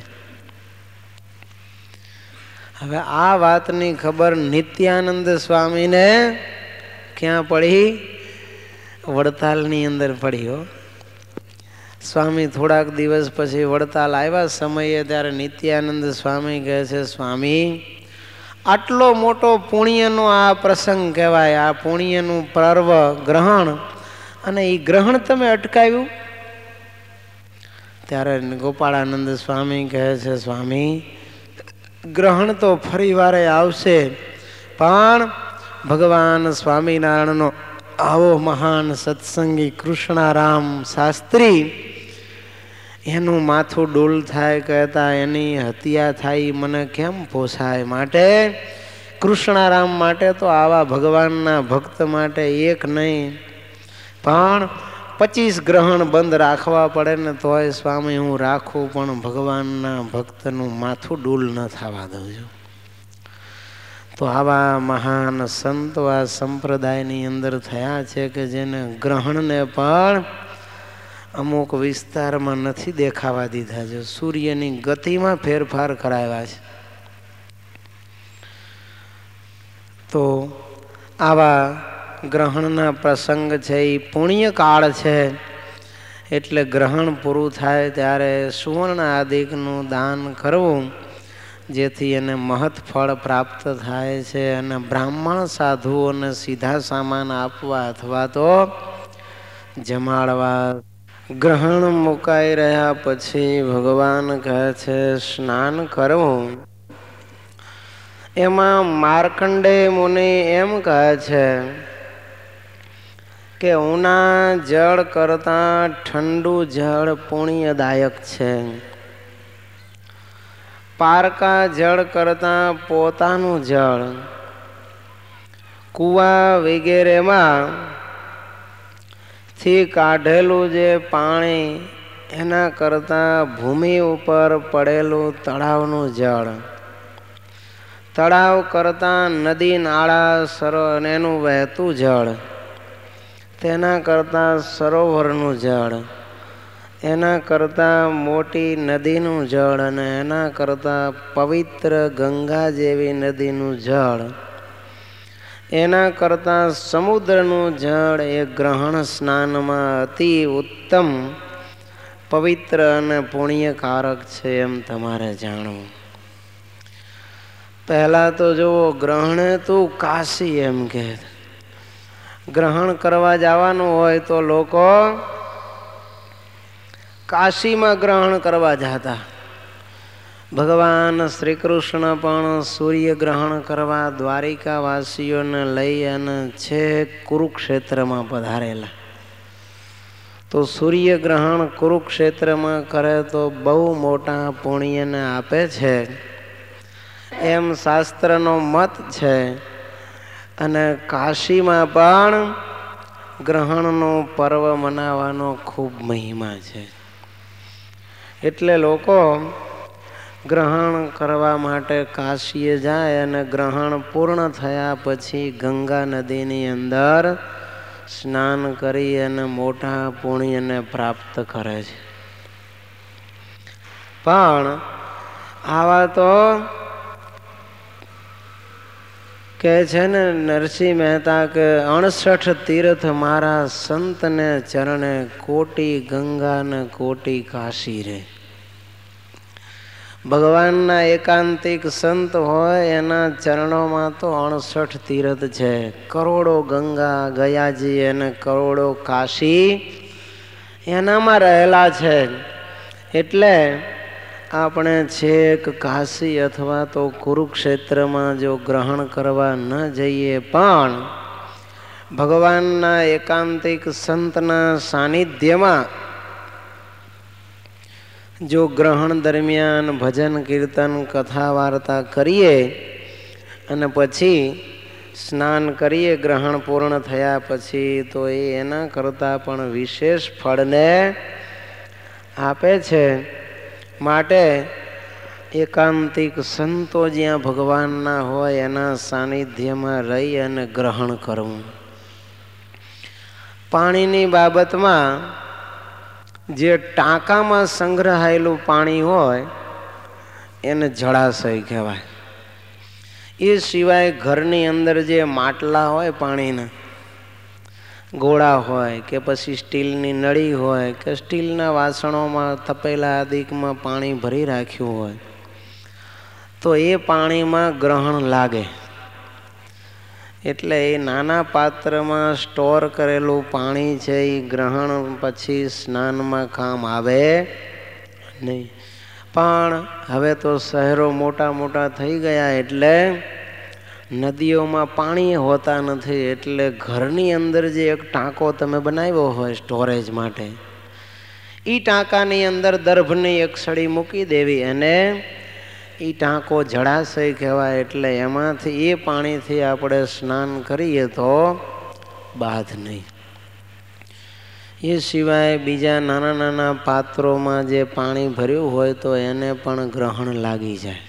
A: હવે આ વાતની ખબર નિત્યાનંદ સ્વામીને ક્યાં પડી? વડતાલની અંદર પડી. હો સ્વામી થોડાક દિવસ પછી વડતાલ આવ્યા સમયે, ત્યારે નિત્યાનંદ સ્વામી કહે છે સ્વામી, આટલો મોટો પુણ્યનો આ પ્રસંગ કહેવાય, આ પુણ્યનું પર્વ ગ્રહણ, અને એ ગ્રહણ તમે અટકાવ્યું? ત્યારે ગોપાળાનંદ સ્વામી કહે છે સ્વામી, ગ્રહણ તો ફરી વારે આવશે, પણ ભગવાન સ્વામિનારાયણનો આવો મહાન સત્સંગી કૃષ્ણારામ શાસ્ત્રી, એનું માથું ડૂલ થાય કહેતા એની હત્યા થાય, મને કેમ પોસાય? માટે કૃષ્ણારામ માટે તો આવા ભગવાનના ભક્ત માટે એક નહીં પણ પચીસ ગ્રહણ બંધ રાખવા પડે ને તોય સ્વામી હું રાખું, પણ ભગવાનના ભક્તનું માથું ડૂલ ન થવા દઉં છું. તો આવા મહાન સંતો આ સંપ્રદાયની અંદર થયા છે કે જેને ગ્રહણને પણ અમુક વિસ્તારમાં નથી દેખાવા દીધા છે, સૂર્યની ગતિમાં ફેરફાર કરાવ્યા છે. તો આવા ગ્રહણના પ્રસંગ છે એ પુણ્યકાળ છે, એટલે ગ્રહણ પૂરું થાય ત્યારે સુવર્ણ આદિકનું દાન કરવું, જેથી એને મહત ફળ પ્રાપ્ત થાય છે. અને બ્રાહ્મણ સાધુઓને સીધા સામાન આપવા અથવા તો જમાડવા. ગ્રહણ મુકાઈ રહ્યા પછી ભગવાન કહે છે સ્નાન કરવું, એમાં માર્કંડેય મુનિ એમ કહે છે કે ઉના જળ કરતાં ઠંડુ જળ પુણ્યદાયક છે. પારકા જળ કરતાં પોતાનું જળ, કુવા વગેરેમાં થી કાઢેલું જે પાણી એના કરતાં ભૂમિ ઉપર પડેલું તળાવનું જળ, તળાવ કરતાં નદી નાળા સરો એનું વહેતું જળ, તેના કરતાં સરોવરનું જળ, એના કરતાં મોટી નદીનું જળ અને એના કરતાં પવિત્ર ગંગા જેવી નદીનું જળ, એના કરતાં સમુદ્રનું જળ એ ગ્રહણ સ્નાનમાં અતિ ઉત્તમ પવિત્ર અને પુણ્યકારક છે એમ તમારે જાણવું. પહેલા તો જુઓ, ગ્રહણે તું કાશી એમ કે ગ્રહણ કરવા જવાનું હોય તો લોકો કાશીમાં ગ્રહણ કરવા જતા. ભગવાન શ્રી કૃષ્ણ પણ સૂર્ય ગ્રહણ કરવા દ્વારિકા વાસીઓને લઈ અને છેક કુરુક્ષેત્રમાં પધારેલા. તો સૂર્ય ગ્રહણ કુરુક્ષેત્રમાં કરે તો બહુ મોટા પુણ્યને આપે છે એમ શાસ્ત્રનો મત છે. અને કાશીમાં પણ ગ્રહણનો પર્વ મનાવવાનો ખૂબ મહિમા છે. એટલે લોકો ગ્રહણ કરવા માટે કાશીએ જાય અને ગ્રહણ પૂર્ણ થયા પછી ગંગા નદીની અંદર સ્નાન કરી અને મોટા પુણ્યને પ્રાપ્ત કરે છે. પણ આવા તો કહે છે ને નરસિંહ મહેતા કે અણસઠ તીર્થ મારા સંતને ચરણે, કોટી ગંગા ને કોટી કાશી રે. ભગવાનના એકાંતિક સંત હોય એના ચરણોમાં તો અણસઠ તીર્થ છે, કરોડો ગંગા ગયાજી અને કરોડો કાશી એનામાં રહેલા છે. એટલે આપણે છેક કાશી અથવા તો કુરુક્ષેત્રમાં જો ગ્રહણ કરવા ન જઈએ પણ ભગવાનના એકાંતિક સંતના સાનિધ્યમાં જો ગ્રહણ દરમિયાન ભજન કીર્તન કથા વાર્તા કરીએ અને પછી સ્નાન કરીએ ગ્રહણ પૂર્ણ થયા પછી, તો એ એના કરતાં પણ વિશેષ ફળને આપે છે. માટે એકાંતિક સંતો જ્યાં ભગવાનના હોય એના સાનિધ્યમાં રહી અને ગ્રહણ કરવું. પાણીની બાબતમાં જે ટાંકામાં સંગ્રહાયેલું પાણી હોય એને જળાશય કહેવાય. એ સિવાય ઘરની અંદર જે માટલા હોય પાણીના, ગોળા હોય કે પછી સ્ટીલની નળી હોય કે સ્ટીલના વાસણોમાં તપેલા આદિકમાં પાણી ભરી રાખ્યું હોય તો એ પાણીમાં ગ્રહણ લાગે. એટલે એ નાના પાત્રમાં સ્ટોર કરેલું પાણી છે એ ગ્રહણ પછી સ્નાનમાં કામ આવે નહીં. પણ હવે તો શહેરો મોટા મોટા થઈ ગયા એટલે નદીઓમાં પાણી હોતા નથી. એટલે ઘરની અંદર જે એક ટાંકો તમે બનાવ્યો હોય સ્ટોરેજ માટે, એ ટાંકાની અંદર દર્ભની એક સળી મૂકી દેવી અને એ ટાંકો જળાશય કહેવાય. એટલે એમાંથી એ પાણીથી આપણે સ્નાન કરીએ તો બાધ નહીં. એ સિવાય બીજા નાના નાના પાત્રોમાં જે પાણી ભર્યું હોય તો એને પણ ગ્રહણ લાગી જાય.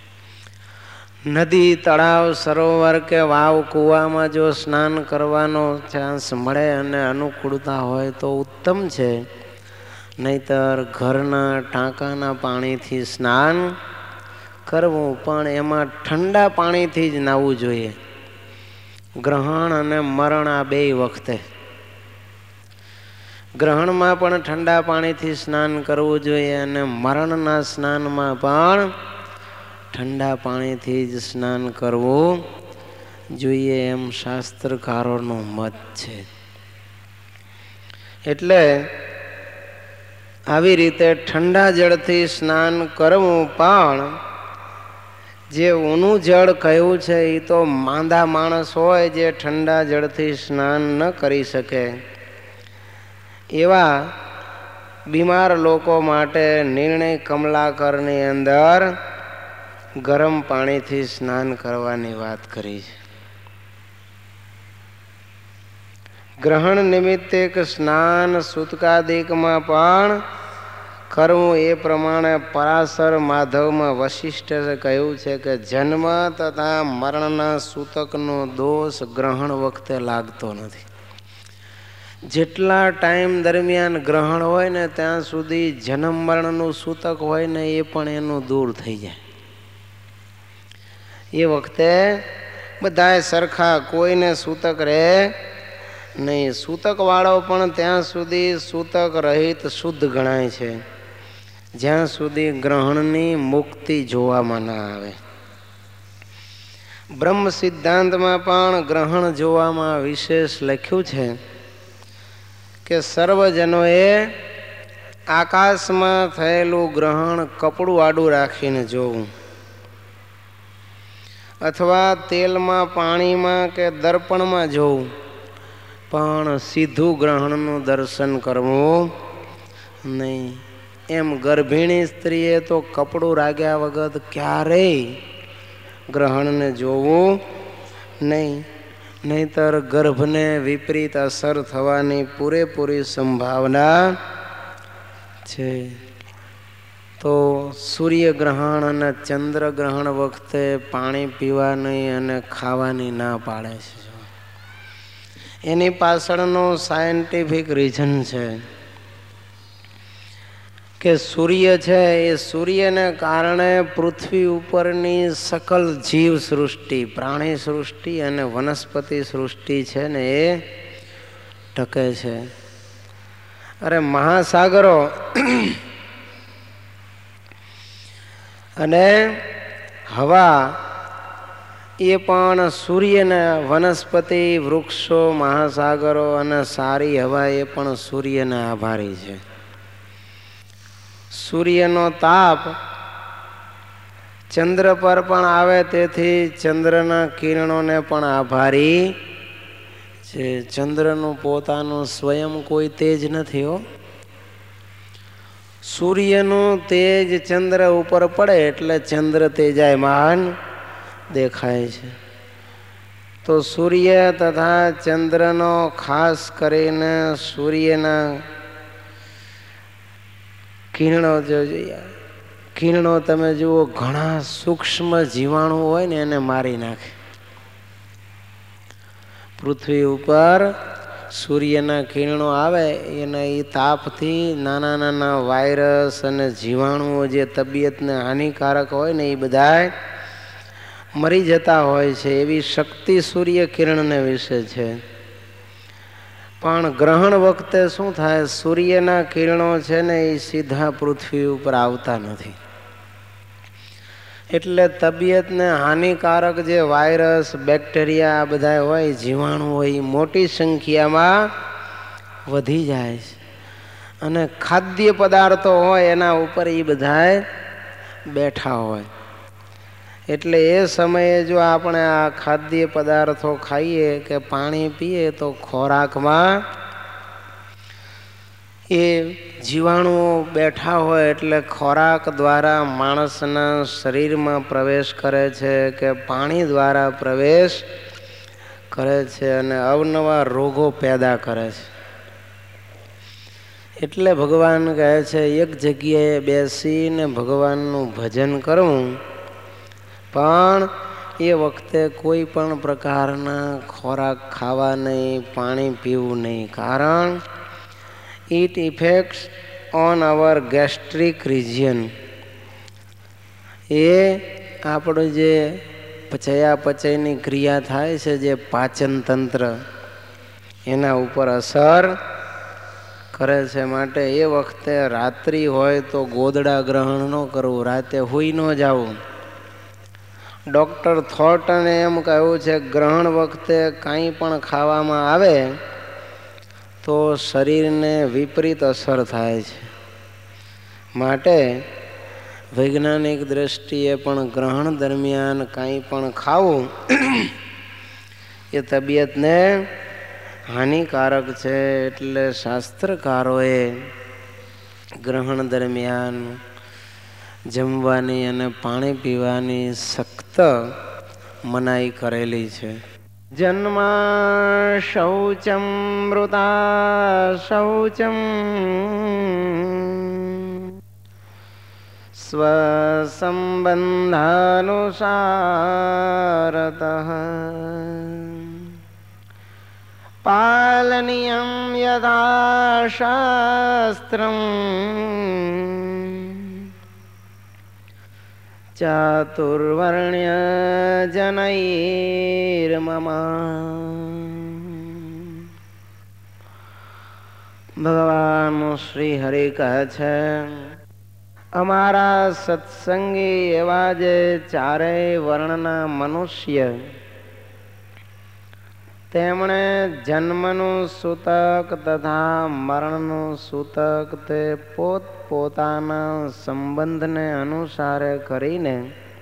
A: નદી, તળાવ, સરોવર કે વાવ, કૂવામાં જો સ્નાન કરવાનો ચાન્સ મળે અને અનુકૂળતા હોય તો ઉત્તમ છે. નહીતર ઘરના ટાંકાના પાણીથી સ્નાન કરવું, પણ એમાં ઠંડા પાણીથી જ નાહવું જોઈએ. ગ્રહણ અને મરણ આ બે વખતે ગ્રહણમાં પણ ઠંડા પાણીથી સ્નાન કરવું જોઈએ અને મરણના સ્નાનમાં પણ ઠંડા પાણીથી જ સ્નાન કરવું જોઈએ એમ શાસ્ત્રકારોનો મત છે. એટલે આવી રીતે ઠંડા જળથી સ્નાન કરવું, પણ જે ઊનું જળ કહ્યું છે એ તો માંદા માણસ હોય જે ઠંડા જળથી સ્નાન ન કરી શકે એવા બીમાર લોકો માટે નિર્ણય કમલાકરની અંદર ગરમ પાણીથી સ્નાન કરવાની વાત કરી છે. ગ્રહણ નિમિત્તે સ્નાન સૂતકાદિકમાં પણ કરવું એ પ્રમાણે પરાશર માધવમાં વશિષ્ઠે કહ્યું છે કે જન્મ તથા મરણના સૂતકનો દોષ ગ્રહણ વખતે લાગતો નથી. જેટલા ટાઈમ દરમિયાન ગ્રહણ હોય ને ત્યાં સુધી જન્મ મરણનું સૂતક હોય ને એ પણ એનું દૂર થઈ જાય. એ વખતે બધાએ સરખા, કોઈને સૂતક રહે નહીં. સૂતક વાળો પણ ત્યાં સુધી સૂતક રહિત શુદ્ધ ગણાય છે જ્યાં સુધી ગ્રહણની મુક્તિ જોવામાં ના આવે. બ્રહ્મ સિદ્ધાંતમાં પણ ગ્રહણ જોવામાં વિશેષ લખ્યું છે કે સર્વજનોએ આકાશમાં થયેલું ગ્રહણ કપડું આડું રાખીને જોવું અથવા તેલમાં, પાણીમાં કે દર્પણમાં જોવું, પણ સીધું ગ્રહણનું દર્શન કરવું નહીં. એમ ગર્ભિણી સ્ત્રીએ તો કપડું રાગ્યા વગર ક્યારેય ગ્રહણને જોવું નહીં, નહીતર ગર્ભને વિપરીત અસર થવાની પૂરેપૂરી સંભાવના છે. તો સૂર્યગ્રહણ અને ચંદ્રગ્રહણ વખતે પાણી પીવાની અને ખાવાની ના પાડે છે. એની પાછળનો સાયન્ટિફિક રીઝન છે કે સૂર્ય છે એ સૂર્યને કારણે પૃથ્વી ઉપરની સકલ જીવ સૃષ્ટિ, પ્રાણી સૃષ્ટિ અને વનસ્પતિ સૃષ્ટિ છે ને એ ટકે છે. અરે મહાસાગરો અને હવા એ પણ સૂર્યના, વનસ્પતિ, વૃક્ષો, મહાસાગરો અને સારી હવા એ પણ સૂર્યના આભારી છે. સૂર્યનો તાપ ચંદ્ર પર પણ આવે તેથી ચંદ્રના કિરણોને પણ આભારી છે. ચંદ્રનું પોતાનું સ્વયં કોઈ તેજ નથી હો. સૂર્યનું તેજ ચંદ્ર ઉપર પડે એટલે ચંદ્ર તેજાયમાન દેખાય છે. તો સૂર્ય તથા ચંદ્રનો ખાસ કરીને સૂર્યના કિરણો જો કિરણો તમે જુઓ, ઘણા સૂક્ષ્મ જીવાણુ હોય ને એને મારી નાખે. પૃથ્વી ઉપર સૂર્યના કિરણો આવે એના એ તાપથી નાના નાના વાયરસ અને જીવાણુઓ જે તબિયતને હાનિકારક હોય ને એ બધા મરી જતા હોય છે. એવી શક્તિ સૂર્ય કિરણને વિશે છે. પણ ગ્રહણ વખતે શું થાય, સૂર્યના કિરણો છે ને એ સીધા પૃથ્વી ઉપર આવતા નથી, એટલે તબિયતને હાનિકારક જે વાયરસ, બેક્ટેરિયા આ બધા હોય, જીવાણુ હોય, મોટી સંખ્યામાં વધી જાય છે. અને ખાદ્ય પદાર્થો હોય એના ઉપર એ બધા બેઠા હોય. એટલે એ સમયે જો આપણે આ ખાદ્ય પદાર્થો ખાઈએ કે પાણી પીએ તો ખોરાકમાં એ જીવાણુઓ બેઠા હોય એટલે ખોરાક દ્વારા માણસના શરીરમાં પ્રવેશ કરે છે કે પાણી દ્વારા પ્રવેશ કરે છે અને અવનવા રોગો પેદા કરે છે. એટલે ભગવાન કહે છે એક જગ્યાએ બેસીને ભગવાનનું ભજન કરવું, પણ એ વખતે કોઈ પણ પ્રકારના ખોરાક ખાવા નહીં, પાણી પીવું નહીં. કારણ it effects on our gastric region. એ આપણું જે ચયાપચયની ક્રિયા થાય છે, જે પાચન તંત્ર, એના ઉપર અસર કરે છે. માટે એ વખતે રાત્રિ હોય તો ગોદડા ગ્રહણ ન કરવું, રાતે હુઈ ન જવું. ડૉક્ટર થોર્ટને એમ કહ્યું છે ગ્રહણ વખતે કાંઈ પણ ખાવામાં આવે તો શરીરને વિપરીત અસર થાય છે. માટે વૈજ્ઞાનિક દ્રષ્ટિએ પણ ગ્રહણ દરમિયાન કાંઈ પણ ખાવું એ તબિયતને હાનિકારક છે. એટલે શાસ્ત્રકારોએ ગ્રહણ દરમિયાન જમવાની અને પાણી પીવાની સખ્ત મનાઈ કરેલી છે. જન્મ શૌચમ મૃતા શૌચમ સ્વસંબંધાનુસારતઃ પાલનીયં યથા શાસ્ત્રમ ચાતુર્વર્ણ્ય જનૈર્મમ. ભગવાન શ્રી હરિ કહે છે, અમારા સત્સંગી એવા જે ચારેય વર્ણના મનુષ્ય, તેમણે જન્મનું સૂતક તથા મરણનું સૂતક તે પોત પોતાના સંબંધને અનુસારે કરીને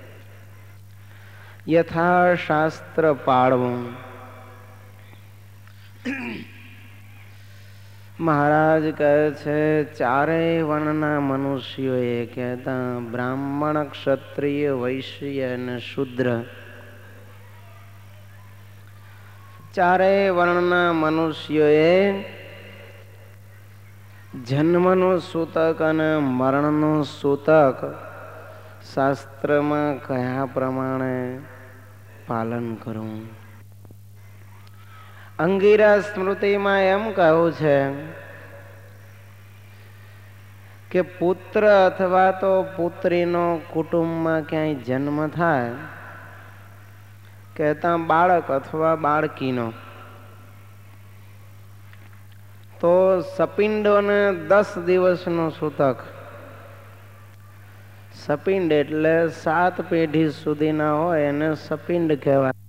A: યથાશાસ્ત્ર પાળવું. મહારાજ કહે છે, ચારેય વર્ણના મનુષ્યોએ કહેતા બ્રાહ્મણ, ક્ષત્રિય, વૈશ્ય અને શુદ્ર, ચારેય વર્ણના મનુષ્યોએ જન્મનું સૂતક અને મરણનું સૂતક શાસ્ત્રમાં કયા પ્રમાણે પાલન કરવું. અંગિરા સ્મૃતિમાં એમ કહ્યું છે કે પુત્ર અથવા તો પુત્રીનો કુટુંબમાં ક્યાંય જન્મ થાય, કહેતા બાળક અથવા બાળકીનો, તો સપિંડોને દસ દિવસનો સૂતક, સપિંડ એટલે સાત પેઢી સુધીના હોય એને સપિંડ કહેવાય.